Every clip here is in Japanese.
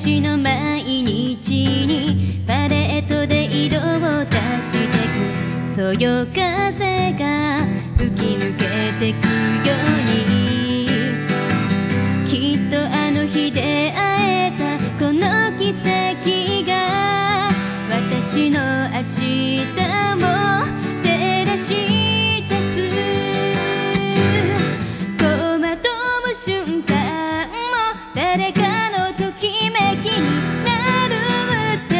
私の毎日にパレットで色を足してくそよ風が吹き抜けてくように、きっとあの日出会えたこの奇跡が私の明日も照らし出す。戸惑う瞬間も誰かのときめきになるって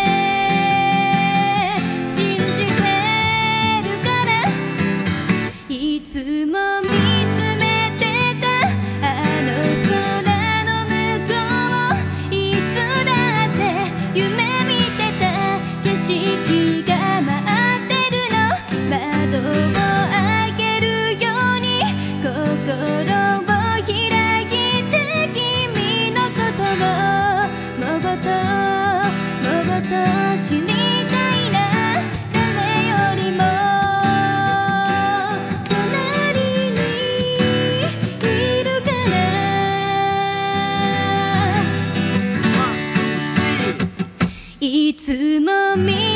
信じてるから、いつも見つめてたあの空の向こう、いつだって夢見てた景色が待ってるの。窓を開けるように心を開いて君のことをもごと知りたいな。誰よりも隣にいるから、いつも見